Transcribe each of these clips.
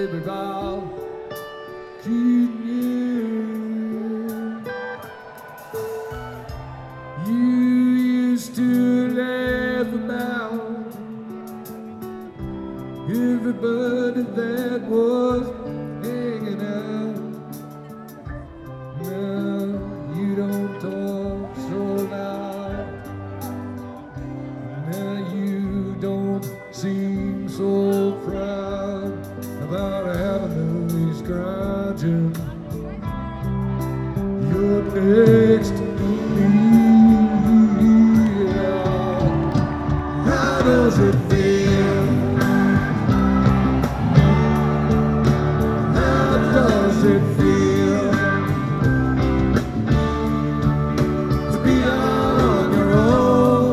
every vow to you. You used to laugh about everybody that was hanging out. Now you don't talk so loud. Now you don't seem so proud about having these grudges. You're next to me. How does it feel? How does it feel to be out on your own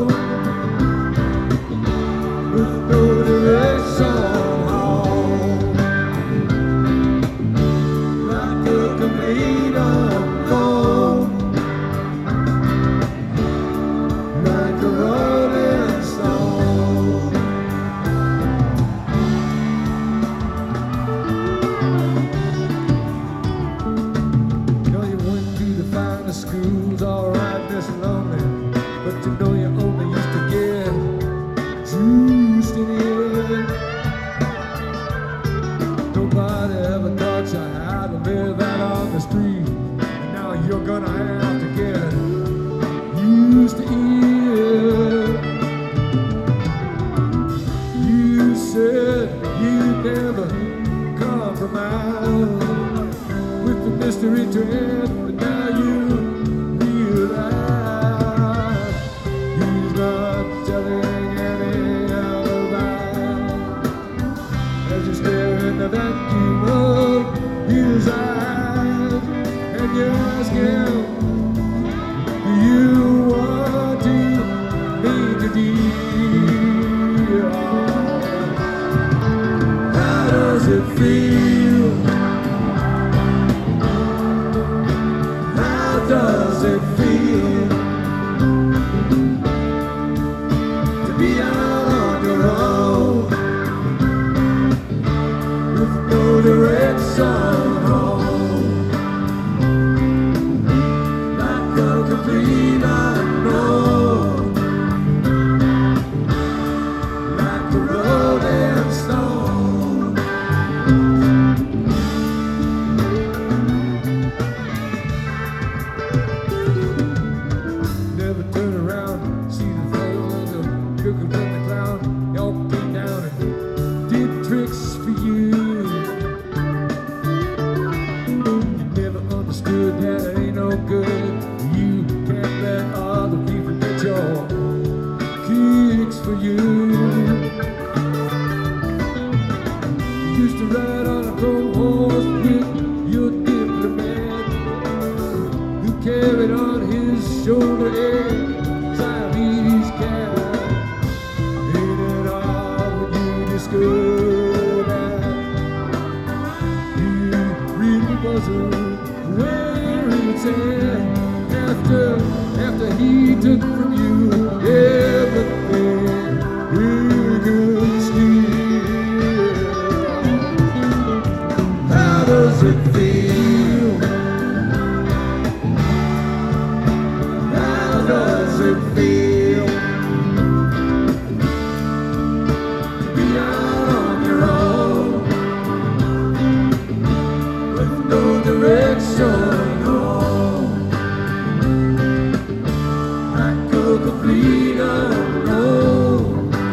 with no direction home, like a complete unknown, like a rolling stone? You know you went to the finest schools, all right, this lonely, but you know you only used to get juiced in it. Nobody ever taught you how to live out on the street, and now you're gonna have to get used to it. You said you'd never compromise with the mystery trend, but now you realize he's not telling any alibi as you stare in the vacuum of his eyes, and you ask him, do you want to make a deal? How does it feel? How does it feel to be out on your own with no direction home, like a complete unknown, like a rolling stone? Never turn around, see the fellow and the crooked and the clown. Y'all came down and did tricks for you. You never understood that it ain't no good. You can't let other people get your kicks for you. You used to ride on a cold horse with your diplomat, who carried on his shoulder a Siamese cat. Ain't it odd when you discover that he really wasn't where it's at after he took from you everything he could steal? How does it feel? How does it feel to be out on your own with no direction home, like a complete unknown,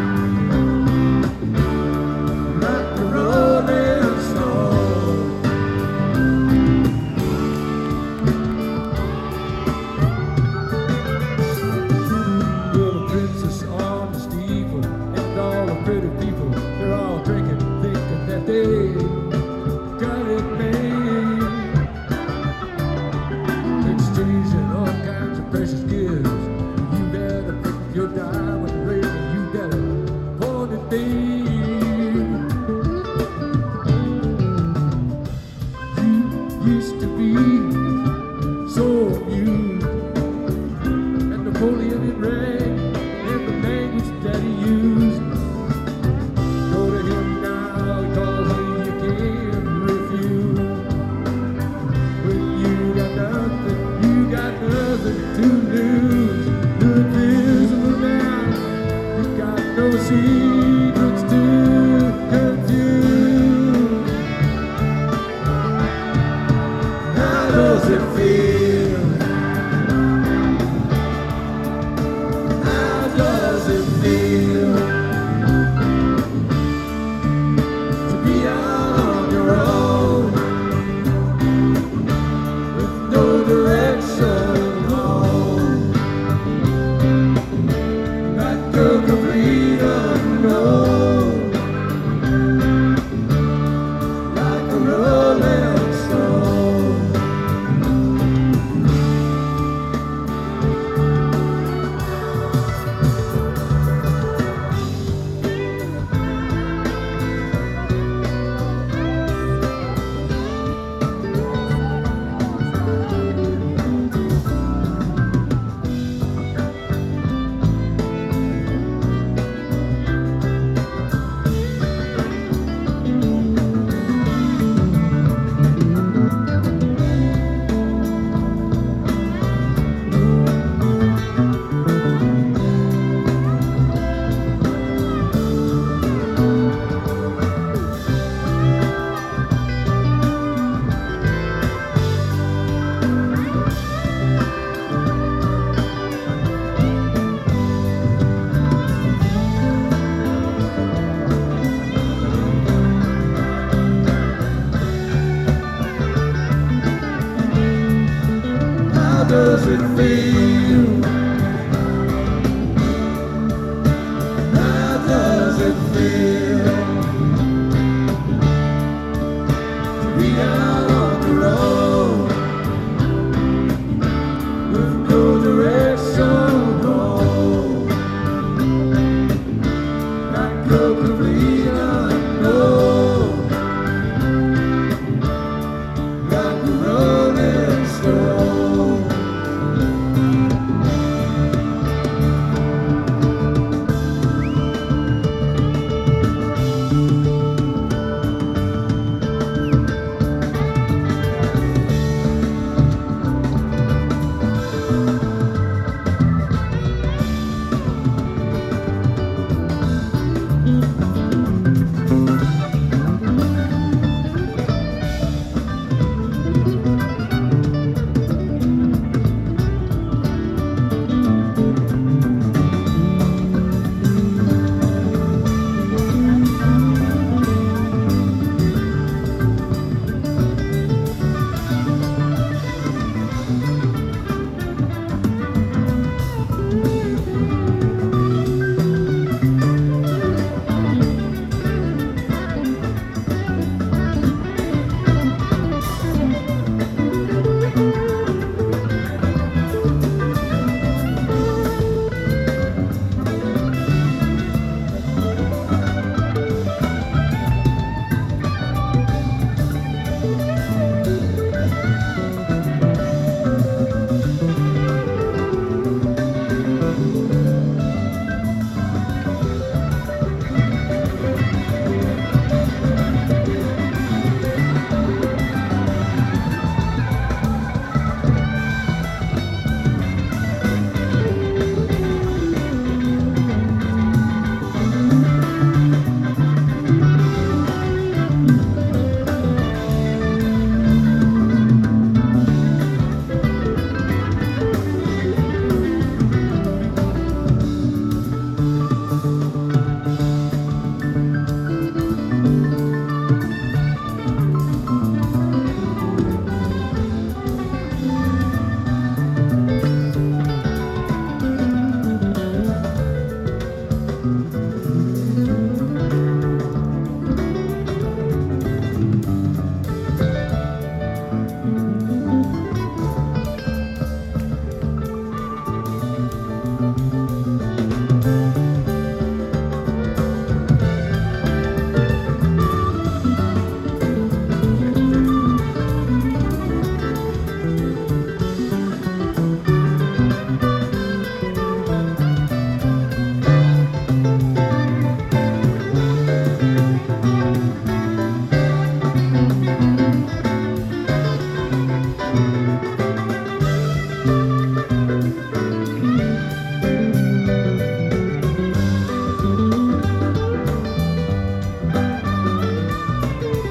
like a rolling stone? You're the princess on the steeple, and all the pretty people, they're all drinking, thinking that they got it made, exchanging all kinds of precious gifts. You better pick your diamond ring, and you better pawn it, babe. You used to be so amused at Napoleon and Ray and the language that he used. Go to him secrets to confuse. How does it feel? How does it feel to be out on your own with no direction home? Like a complete unknown, like a rolling stone. How does it feel? How does it feel to be out on the road with no direction home? Like a complete unknown, like a rolling stone.